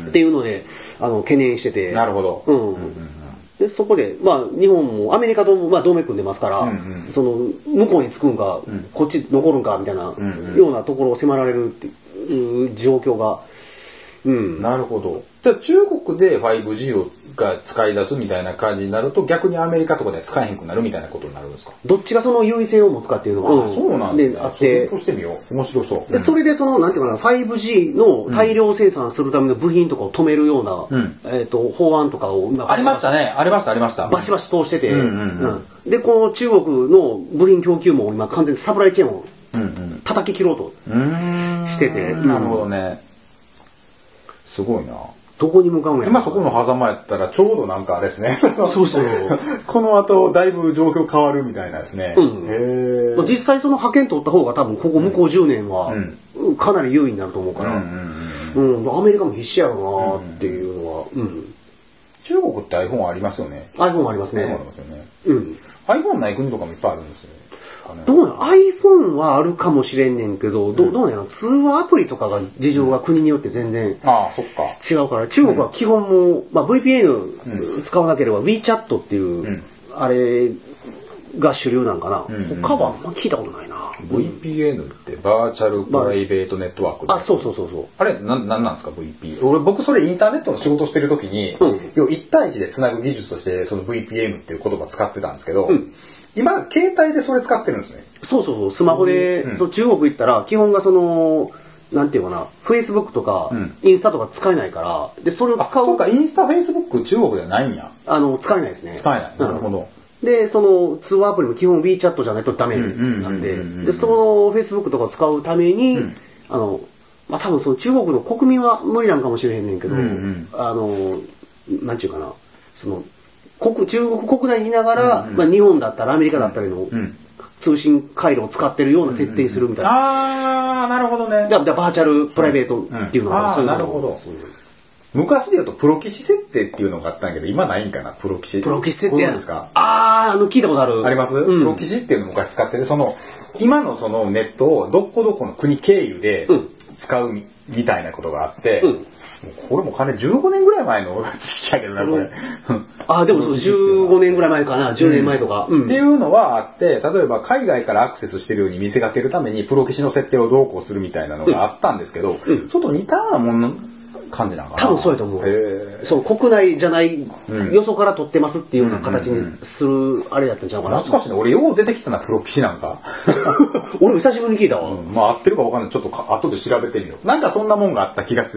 A: っていうのであの懸念してて。
B: なるほど。
A: うんうんうん、でそこで、まあ、日本もアメリカとも、まあ、同盟組んでますから、うんうん、その向こうに着くんか、うん、こっち残るんかみたいな、うんうん、ようなところを迫られるっていう状況が、うん、
B: なるほど。じゃあ中国で ファイブジー をが使い出すみたいな感じになると逆にアメリカとかでは使えへんくなるみたいなことになるんですか。
A: どっちがその優位性を持つかっていうのが、
B: あ、そうなんですね。あって、それとしてみよう。面白そう。
A: でそれでそのなんていうかな ファイブジー の大量生産するための部品とかを止めるような、うん、えっ、ー、と法案とかを
B: ありましたね。ありましたありました。
A: バシバシ通してて、うんうんうんうん、でこの中国の部品供給も今完全にサプライチェーンを叩き切ろうとしてて、
B: うんうん、なるほどね。すごいな。
A: どこに向かうんや。
B: 今そこの狭間やったらちょうどなんかあれですね。
A: そうそう。
B: この後だいぶ状況変わるみたいなですね。うん、
A: へ実際その派遣取った方が多分ここ向こうじゅうねんはかなり優位になると思うから、うんうんうん、アメリカも必死やろなっていうのは、うん、
B: 中国って iPhone ありますよね。
A: iPhone ありますね。
B: iPhone ありますよね。うん。iPhone ない国とかもいっぱいあるんですよ。
A: どうなの iPhone はあるかもしれんねんけど、どうどうなの通話アプリとかが事情が国によって全然違うから中国は基本も、まあ、ブイピーエヌ 使わなければ WeChat っていうあれが主流なんかな、うん、他はあんま聞いたことないな。
B: ブイピーエヌ ってバーチャルプライベートネットワーク、
A: まあ、あそうそうそうそう
B: あれな、なんなんですか ブイピーエヌ。 俺僕それインターネットの仕事してる時に、うん、要いち対いちでつなぐ技術としてその ブイピーエヌ っていう言葉使ってたんですけど、うん、今携帯でそれ使ってるんですね。
A: そうそうそうスマホで、うん、そう中国行ったら基本がそのなんていうかな Facebook とか、うん、インスタとか使えないからでそれを使う。
B: そうかインスタ Facebook 中国ではないんや。
A: あの使えないですね。
B: 使えない。なるほど。
A: でその通話アプリも基本 WeChat じゃないとダメなんで、でその Facebook とか使うために、うん、あのまあ多分その中国の国民は無理なんかもしれへんねんけど、うんうん、あのなんていうかなその国中国国内にいながら、うんうんまあ、日本だったらアメリカだったりの、うん、通信回路を使ってるような設定するみたいな。
B: うんうんうん、ああなるほどね。
A: だからバーチャルプライベートっていうのが、
B: うんうん、ああなるほど。昔で言うとプロ棋士設定っていうのがあったんやけど今ないんかなプロ棋士。
A: プロ棋士設定
B: ですか。
A: あああの聞いたことある。
B: あります、うん、プロ棋士っていうのを昔使っててその今のそのネットをどこどこの国経由で使うみたいなことがあって。うんこれも金じゅうごねんぐらい前の知識やけどなこれ。
A: あでもそうじゅうごねんぐらい前かなじゅうねんまえとか、
B: うんうん、っていうのはあって例えば海外からアクセスしてるように見せかけるためにプロ棋士の設定をどうこうするみたいなのがあったんですけど、うん、ちょっと似たようなもんの感じなのかな。
A: 多分そうやと思う。その国内じゃない、うん、よそから取ってますっていうような形にするあれだったんちゃうかな。
B: 懐かしいね。俺よう出てきたなプロ棋士なんか。
A: 俺も久しぶりに聞いたわ。
B: うん、まあ合ってるか分かんない。ちょっと後で調べてみよう。なんかそんなもんがあった気がする。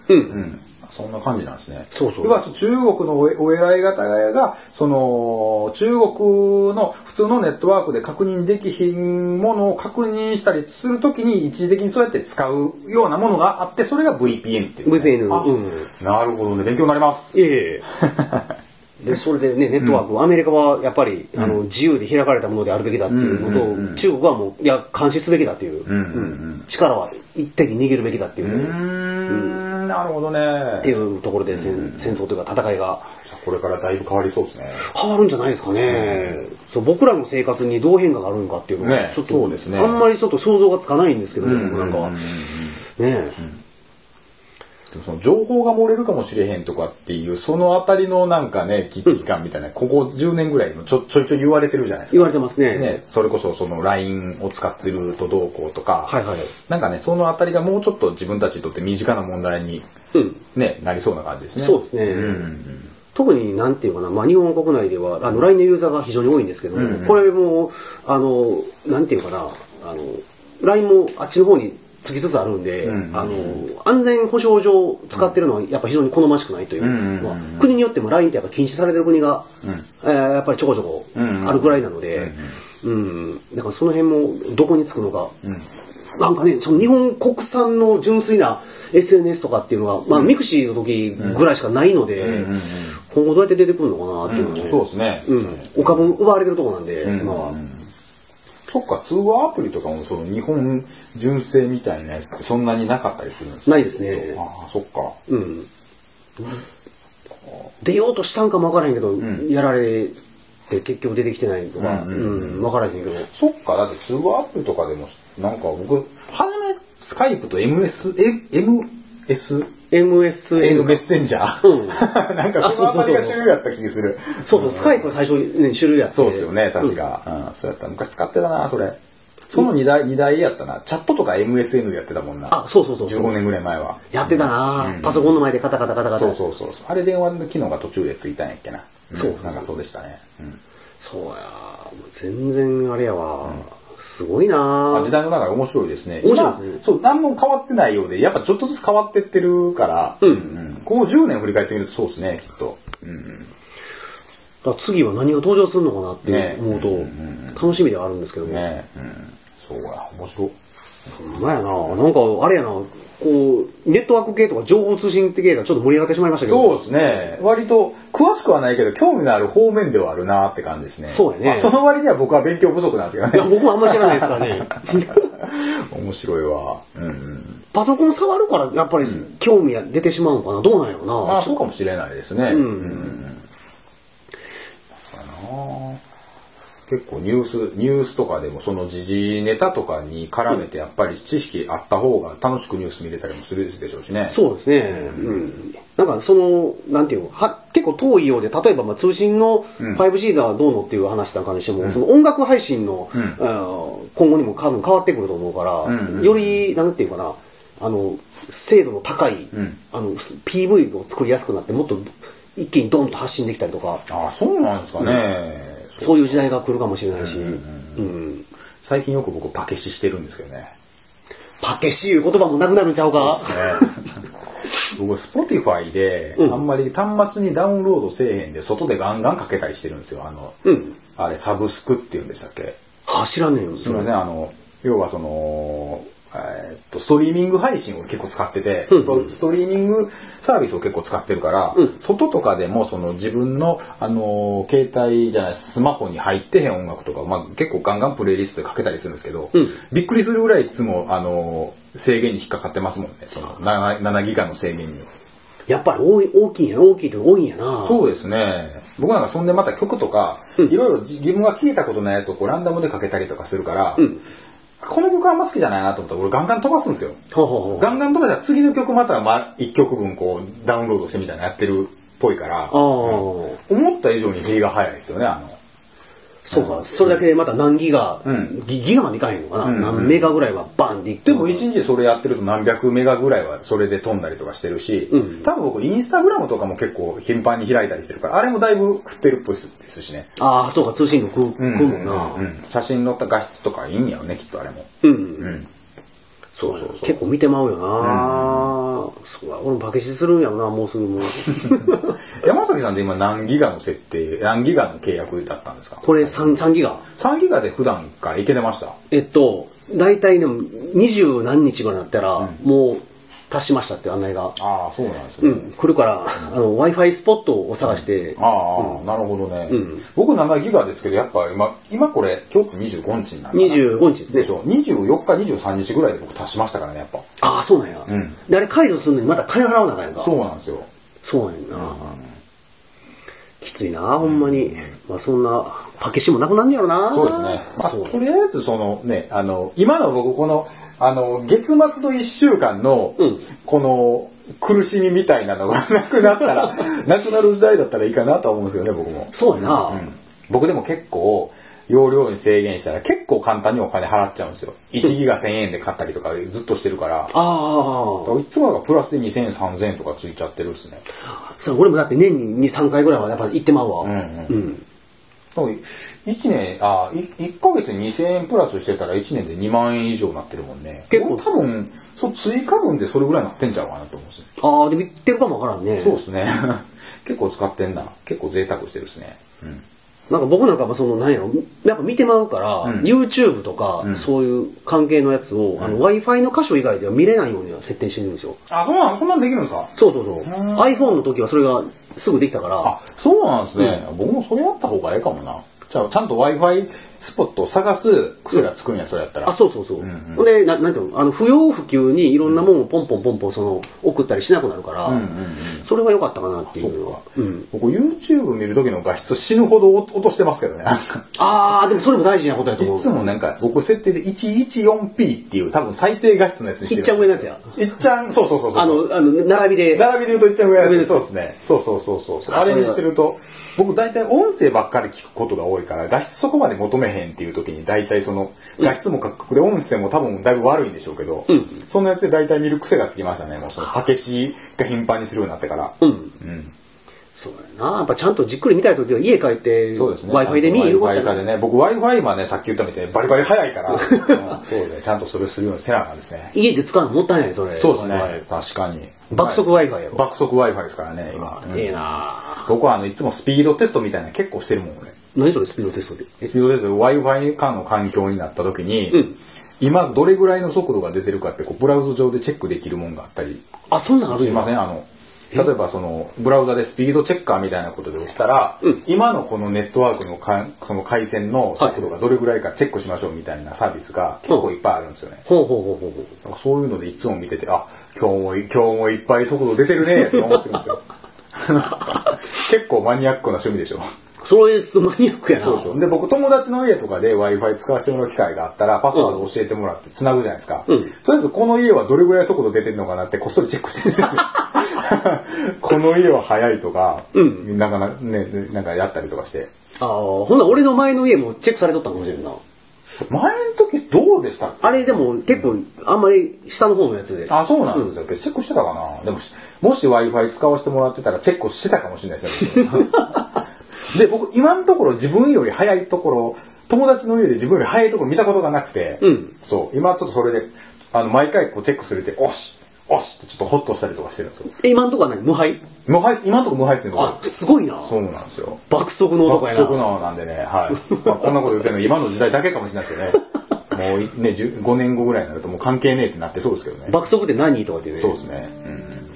A: うん。
B: うんそんな感じなんですね。
A: そうそう。
B: 要は中国のお偉い方が、その、中国の普通のネットワークで確認できひんものを確認したりするときに一時的にそうやって使うようなものがあって、それが ブイピーエヌ っていう、ね。
A: ブイピーエヌ。うん。
B: なるほどね。勉強になります。
A: いえいえ。で、それでね、ネットワーク、うん、アメリカはやっぱり、あの、自由で開かれたものであるべきだっていうのと、うんうんうん、中国はもう、いや、監視すべきだっていう、うんうんうん、力は一手に握るべきだっていう、ね。
B: うんなるほどね。
A: っていうところで戦、うん、戦争というか戦いが。
B: これからだいぶ変わりそうですね。
A: 変わるんじゃないですかね。うん、そう僕らの生活にどう変化があるのかっていうのは、ちょっと、
B: そうですね、
A: あんまりちょっと想像がつかないんですけど、ね、僕なんかは。ねえ。
B: その情報が漏れるかもしれへんとかっていうそのあたりのなんかね危機感みたいな、うん、ここじゅうねんぐらいもちょちょいちょい言われてるじゃないですか。
A: 言われてますね。
B: ねそれこそその ライン を使ってるとどうこうとか、
A: はいはい、
B: なんかねそのあたりがもうちょっと自分たちにとって身近な問題に、うんね、なりそうな感じですね。
A: そうですね。うんうん特になんていうかな、まあ、日本国内ではあの ライン のユーザーが非常に多いんですけども、うんうん、これもあのなんていうかなあの ライン もあっちの方につきつつあるんで、うんうん、あの安全保障上使ってるのはやっぱ非常に好ましくないという、うんうんうん、国によっても ライン ってやっぱ禁止されてる国が、うんえー、やっぱりちょこちょこあるぐらいなので、うんうんうん、だからその辺もどこにつくのか、うん、なんかねその日本国産の純粋な エスエヌエス とかっていうのが、まあ、ミクシーの時ぐらいしかないので、うんうんうんうん、今後どうやって出てくるのかなっていうのは、ね
B: うん、そうですね、
A: うん、お株奪われてるところなんで、
B: うんうん、
A: 今は。
B: そっか、通話アプリとかもその日本純正みたいなやつってそんなになかったりするんですか？
A: ないですね。
B: ああ、そっか。
A: うん。出ようとしたんかもわからへんけど、うん、やられて結局出てきてないとか、うん、うんうん、わからへんけど。
B: そっか、だって通話アプリとかでも、なんか僕、初めスカイプと エムエス、え、エムエス、
A: エムエスエヌ
B: メッセンジャー、うん、なんかそのあたりが種類やった気がする。
A: そうそう、スカイプは最初に、ね、種類やって。
B: そうですよね、確か。うんうん、そうやった。昔使ってたな、それ。その二台、二台やったな。チャットとか エムエスエヌ でやってたもんな。
A: あ、そうそうそう。
B: じゅうごねんぐらい前は。
A: やってたな、うん、パソコンの前でカタカタカタカタ。
B: そうそうそう。あれ電話の機能が途中でついたんやっけな。うん、そう。なんかそうでしたね。うん、
A: そうや。全然あれやわ。うんすごいな
B: 時代の中で面白いですね。今、そう、何も変わってないようで、やっぱちょっとずつ変わってってるから、うんうん、ここじゅうねん振り返ってみるとそうですね、きっと。うんうん、
A: だ次は何が登場するのかなって思うと、ねうんうん、楽しみではあるんですけども。
B: ねうん、そうや、面白い。
A: ほんまやななんか、あれやなこう、ネットワーク系とか情報通信系がちょっと盛り上がってしまいましたけど。
B: そうですね。割と、詳しくはないけど、興味のある方面ではあるなって感じですね。
A: そうやね。
B: まあ、その割には僕は勉強不足なんですけどね。
A: いや、僕もあんまり知らないですからね。
B: 面白いわ。うんうん、
A: パソコン触るから、やっぱり興味が出てしまうのかな。どうなんやろな。
B: あ、そうかもしれないですね。うん。うんうん結構ニュース、ニュースとかでもその時事ネタとかに絡めてやっぱり知識あった方が楽しくニュース見れたりもするでしょうしね。
A: そうですね。うん。なんかその、なんていうの、は結構遠いようで、例えばまあ通信の ファイブジー がどうのっていう話なんかにしても、うん、その音楽配信の、うん、今後にも多分変わってくると思うから、うんうん、より、なんていうかな、あの、精度の高い、うん、あの、ピーブイ を作りやすくなって、もっと一気にドンと発信できたりとか。
B: ああ、そうなんですかね。うん
A: そういう時代が来るかもしれないし、うんうん
B: うん、最近よく僕パケシしてるんですけどね。
A: パケシいう言葉もなくなるんちゃうか？
B: そうですね。僕 Spotify であんまり端末にダウンロードせえへんで外でガンガンかけたりしてるんですよ。あの、うん、あれサブスクって言うんでしたっけ？
A: あ、知らねえよ。
B: すみません。あの要はその。えっとストリーミング配信を結構使ってて、うんうん、ストリーミングサービスを結構使ってるから、うん、外とかでもその自分の、あのー、携帯じゃないスマホに入ってへん音楽とか、まあ、結構ガンガンプレイリストでかけたりするんですけど、うん、びっくりするぐらいいつも、あのー、制限に引っかかってますもんね。その 7, ななギガの制限に。
A: やっぱり大い大きいんや大きいって多いんやな。
B: そうですね。僕なんかそんでまた曲とか、うん、いろいろ自分が聞いたことないやつをこうランダムでかけたりとかするから、うんこの曲あんま好きじゃないなと思ったら俺ガンガン飛ばすんですよ。ほうほうほうガンガン飛ばしたら次の曲またいっきょくぶんこうダウンロードしてみたいなやってるっぽいから、うん、思った以上に減りが早いですよね。あの
A: そうか、うん、それだけでまた何ギガ、うん、ギ, ギガまでいかへんのかな、うんうん、何メガぐらいはバンっていく。
B: でもいちにちでそれやってると何百メガぐらいはそれで飛んだりとかしてるし、うん、多分僕インスタグラムとかも結構頻繁に開いたりしてるからあれもだいぶ食ってるっぽいですしね。
A: ああそうか通信力食うもんな、
B: うんうんうん、写真載った画質とかいいんやろねきっとあれも。
A: うんうんうんそうそうそう。結構見てまうよな、うん、そうだ、俺もパケシするんやろな、もうすぐもう。
B: 山崎さんって今何ギガの設定、何ギガの契約だったんですか？
A: これ 3, 3ギガ。
B: さんギガで普段からいけてました？
A: えっと、大体でもにじゅう何日ぐらいになったら、うん、もう達しましたっていう案内が。
B: ああ、そうなんですね。
A: うん、来るから、あの、Wi-Fi スポットを探して。
B: うん、ああ、うん、なるほどね。うん、僕ななギガですけど、やっぱ今、今これ、今日ってにじゅうごにちになる。
A: にじゅうごにちですね。
B: でしょ。にじゅうよっか、にじゅうさんにちぐらいで僕達しましたからね、やっぱ。
A: ああ、そうなんや。うん。で、あれ解除するのにまた金払わなあかんやんか。
B: そうなんですよ。
A: そうなんやな。うん、きついな、ほんまに。うん、まあそんな、パケシもなくなんねやろな。
B: そうですね。まあ、とりあえずそのね、あの、今の僕この、あの、月末のいっしゅうかんの、うん、この、苦しみみたいなのがなくなったら、なくなる時代だったらいいかなと思うんですよね、僕も。
A: そうやな、
B: うん。僕でも結構、容量に制限したら結構簡単にお金払っちゃうんですよ。いちギガせんえんで買ったりとかずっとしてるから。ああ。いつもがプラスでにせんえん、さんぜんえんとかついちゃってるっすね。
A: そう、俺もだって年にに、さんかいぐらいはやっぱ行ってまうわ。うん、うん。うん
B: いちねん、あ、いっかげつににせんえんプラスしてたらいちねんでにまんえん以上になってるもんね。結構多分、そう、追加分でそれぐらいになってんちゃうかなと思うんですよ。
A: ああ、でも言ってるかもわからんね。
B: そうですね。結構使ってんな。結構贅沢してるっすね。うん。
A: なんか僕なんかもその、なんやろ、やっぱ見てまうから、うん、YouTube とか、うん、そういう関係のやつを、うん、あの Wi-Fi の箇所以外では見れないようには設定してるんですよ。
B: あ、そうなの？そんなんできるんですか？
A: そうそうそう。iPhone の時はそれがすぐできたから。
B: あ、そうなんですね。うん、僕もそれやった方がいいかもな。じゃあ、ちゃんと Wi-Fi スポットを探す癖がつくんや、それやったら。
A: あ、そうそうそう。うんうん、で、な、なんていうの、あの、不要不急にいろんなものをポンポンポンポン、その、送ったりしなくなるから、うんうんうん、それは良かったかなっていうのは。
B: うん、僕、YouTube 見る時の画質死ぬほど落としてますけどね。
A: あー、でもそれも大事なことやと思う。
B: いつもなんか、僕設定で いちいちよんピー っていう、多分最低画質のやつにしてる。
A: いっちゃん上のやつや。
B: いっちゃん、そうそうそうそう。
A: あの、あの、並びで。
B: 並びで言うといっちゃん上のやつ。そうですね。そうそうそうそう。あれにしてると、僕大体音声ばっかり聞くことが多いから画質そこまで求めへんっていう時に大体その画質も価格で音声も多分だいぶ悪いんでしょうけど、うん、そんなやつで大体見る癖がつきましたね。もうそのパケシが頻繁にするようになってから。うん。うん。
A: そうやな。やっぱちゃんとじっくり見たい時は家帰って、そうですね。Wi-Fi で見ること
B: Wi-Fi でね。僕 Wi-Fi はね、さっき言ったみたいにバリバリ早いから、うん、そうね。ちゃんとそれするようにせなあかんですね。
A: 家で使うのもったいないそれ。
B: そうですね。確かに。
A: 爆速 Wi-Fi やろ。
B: 爆速 Wi-Fi ですからね、今。
A: ええな。
B: 僕はあの、いつもスピードテストみたいな結構してるもんね。
A: 何それスピードテストで？
B: スピードテストで Wi-Fi 間の環境になった時に、うん、今どれぐらいの速度が出てるかってこうブラウザ上でチェックできるもんがあったり。
A: あ、そんなんある？
B: すいません、あの、例えばそのブラウザでスピードチェッカーみたいなことで打ったら、うん、今のこのネットワークのかその回線の速度がどれぐらいかチェックしましょうみたいなサービスが結構いっぱいあるんですよね。ほうほうほうほうほう。そういうのでいつも見てて、あ、今日も今日もいっぱい速度出てるねって思ってるんですよ。結構マニアックな趣味でしょ。
A: そういうマニアックやな。
B: そうそう。で、僕友達の家とかで Wi-Fi 使わせてもらう機会があったら、パスワード教えてもらって繋ぐじゃないですか。うん、とりあえずこの家はどれぐらい速度出てるのかなってこっそりチェックしてるんですよ。この家は早いとか、うん、なんかね、なんかやったりとかして。
A: ああ、ほんなら俺の前の家もチェックされとったかもしれんな。
B: 前の時どうでしたっけ？
A: あれでも結構あんまり下の方のやつで。
B: あ、そうなんですよ。うん、チェックしてたかな。でも、もし Wi-Fi 使わせてもらってたらチェックしてたかもしれないですね。で、僕、今のところ自分より早いところ、友達の家で自分より早いところ見たことがなくて、うん、そう、今ちょっとそれで、あの、毎回こうチェックするって、おし、おしってちょっとホッとしたりとかしてるんですよ。
A: え、今のところは何？無敗？
B: 無敗、今のところ無敗ですね。
A: あ、すごいな。
B: そうなんですよ。
A: 爆速の男やな。
B: 爆速のなんでね、はい。まあ、こんなこと言ってるの今の時代だけかもしれないですよね。もうね、ごねんごぐらいになるともう関係ねえってなってそうですけどね。
A: 爆速って何とかってね。
B: そうですね。うん。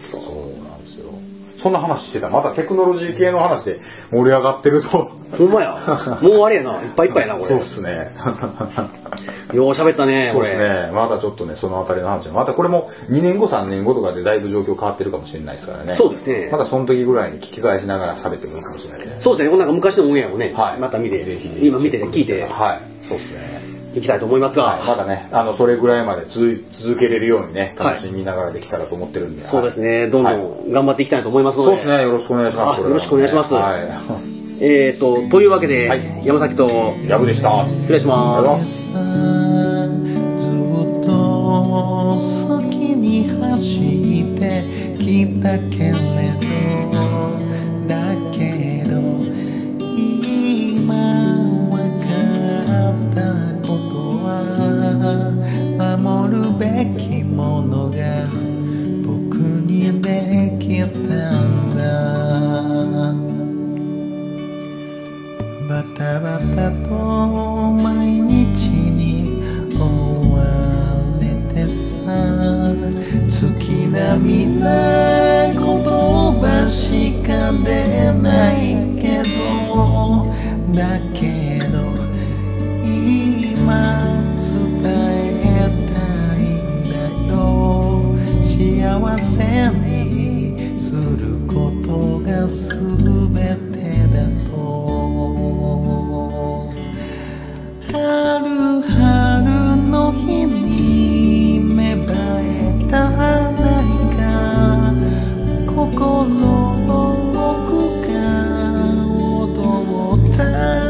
B: そうなんですよ。そんな話してた。またテクノロジー系の話で盛り上がってると。
A: ほんまや。もうあれやな。いっぱいいっぱいやな、これ。
B: そうっすね。
A: よう喋ったね、
B: そうですね。まだちょっとね、そのあたりの話。またこれもにねんご、さんねんごとかでだいぶ状況変わってるかもしれないですからね。
A: そうですね。
B: またその時ぐらいに聞き返しながら喋ってもいいかもしれないですね。
A: そうですね。なんか昔のオンエアをね、はい、また見て、ぜひ今見て聞いて。
B: はい。そうですね。
A: いきたいと思いますが、
B: はい、まだね、あの、それぐらいまで続けれるようにね、楽しみながらできたらと思ってるんで。はい、
A: そうですね。どんどん頑張っていきたいと思いますので。
B: そうですね。よろしくお願いします。
A: よろしくお願いします。はい。えーと、というわけで、はい、山崎と、
B: ヤブでした。
A: 失礼します。
C: ずっと好きに走ってきたけれど、だけど、今わかったことは守るべきたんだ。バタバタと毎日に追われてさ、月並みな言葉しか出ないけど、だけど今伝えたいんだよ。幸せにすることがすべてだと。春春の日に芽生えた何か、心の奥が踊った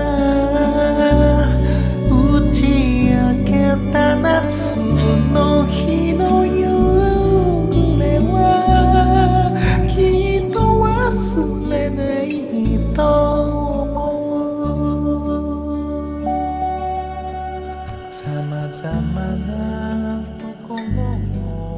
C: 打ち明けた夏の日の夕暮れはきっと忘れないと思う。さまざまなところを